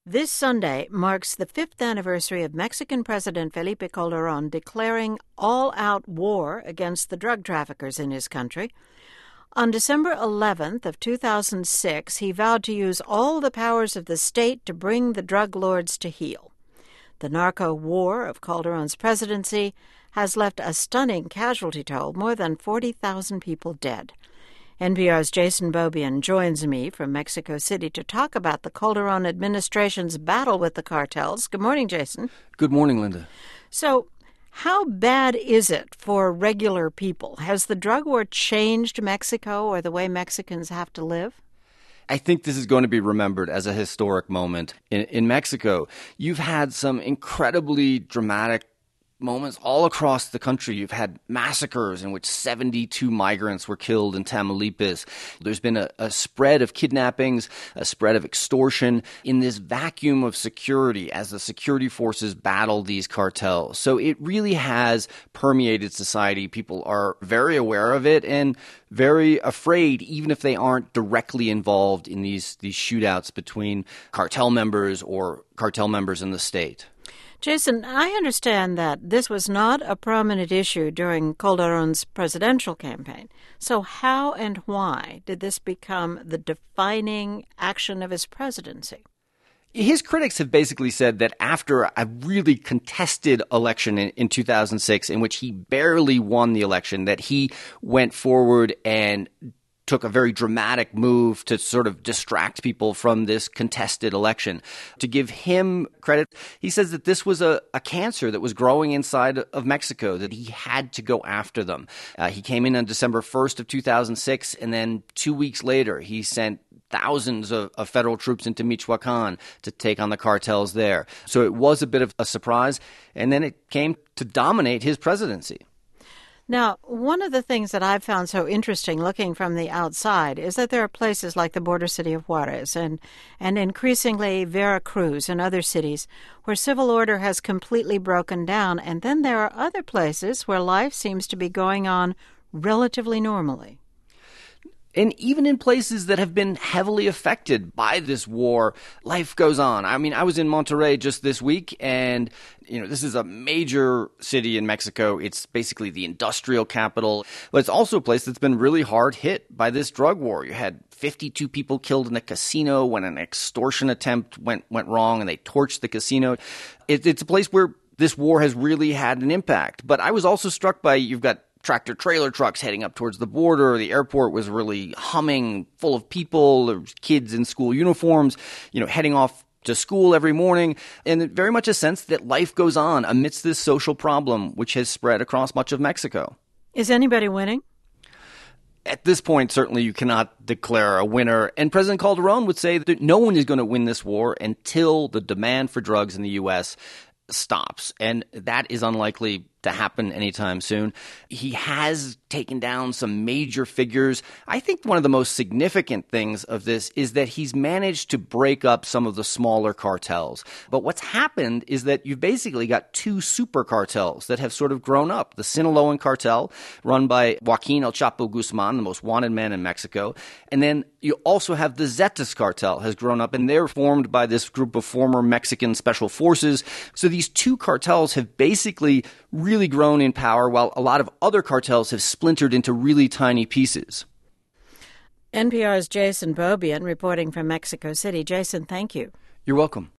This Sunday marks the fifth anniversary of Mexican President Felipe Calderón declaring all-out war against the drug traffickers in his country. On December 11th of 2006, he vowed to use all the powers of the state to bring the drug lords to heel. The narco war of Calderón's presidency has left a stunning casualty toll, more than 40,000 people dead. NPR's Jason Beaubien joins me from Mexico City to talk about the Calderón administration's battle with the cartels. Good morning, Jason. Good morning, Linda. So, how bad is it for regular people? Has the drug war changed Mexico or the way Mexicans have to live? I think this is going to be remembered as a historic moment in Mexico. You've had some incredibly dramatic moments all across the country. You've had massacres in which 72 migrants were killed in Tamaulipas. There's been a spread of kidnappings, a spread of extortion in this vacuum of security as the security forces battle these cartels. So it really has permeated society. People are very aware of it and very afraid, even if they aren't directly involved in these shootouts between cartel members or cartel members in the state. Jason, I understand that this was not a prominent issue during Calderón's presidential campaign. So how and why did this become the defining action of his presidency? His critics have basically said that after a really contested election in 2006, in which he barely won the election, that he went forward and took a very dramatic move to sort of distract people from this contested election. To give him credit, he says that this was a cancer that was growing inside of Mexico, that he had to go after them. He came in on December 1st of 2006, and then 2 weeks later, he sent thousands of federal troops into Michoacan to take on the cartels there. So it was a bit of a surprise, and then it came to dominate his presidency. Now, one of the things that I've found so interesting looking from the outside is that there are places like the border city of Juarez and increasingly Veracruz and other cities where civil order has completely broken down. And then there are other places where life seems to be going on relatively normally. And even in places that have been heavily affected by this war, life goes on. I mean, I was in Monterrey just this week, and, this is a major city in Mexico. It's basically the industrial capital, but it's also a place that's been really hard hit by this drug war. You had 52 people killed in a casino when an extortion attempt went wrong, and they torched the casino. It's a place where this war has really had an impact. But I was also struck by, you've got tractor-trailer trucks heading up towards the border. The airport was really humming, full of people. There was kids in school uniforms, heading off to school every morning. And very much a sense that life goes on amidst this social problem, which has spread across much of Mexico. Is anybody winning? At this point, certainly you cannot declare a winner. And President Calderón would say that no one is going to win this war until the demand for drugs in the U.S. stops. And that is unlikely to happen anytime soon. He has taken down some major figures. I think one of the most significant things of this is that he's managed to break up some of the smaller cartels. But what's happened is that you've basically got two super cartels that have sort of grown up. The Sinaloan cartel, run by Joaquin El Chapo Guzman, the most wanted man in Mexico. And then you also have the Zetas cartel has grown up, and they're formed by this group of former Mexican special forces. So these two cartels have basically really grown in power, while a lot of other cartels have splintered into really tiny pieces. NPR's Jason Beaubien reporting from Mexico City. Jason, thank you. You're welcome.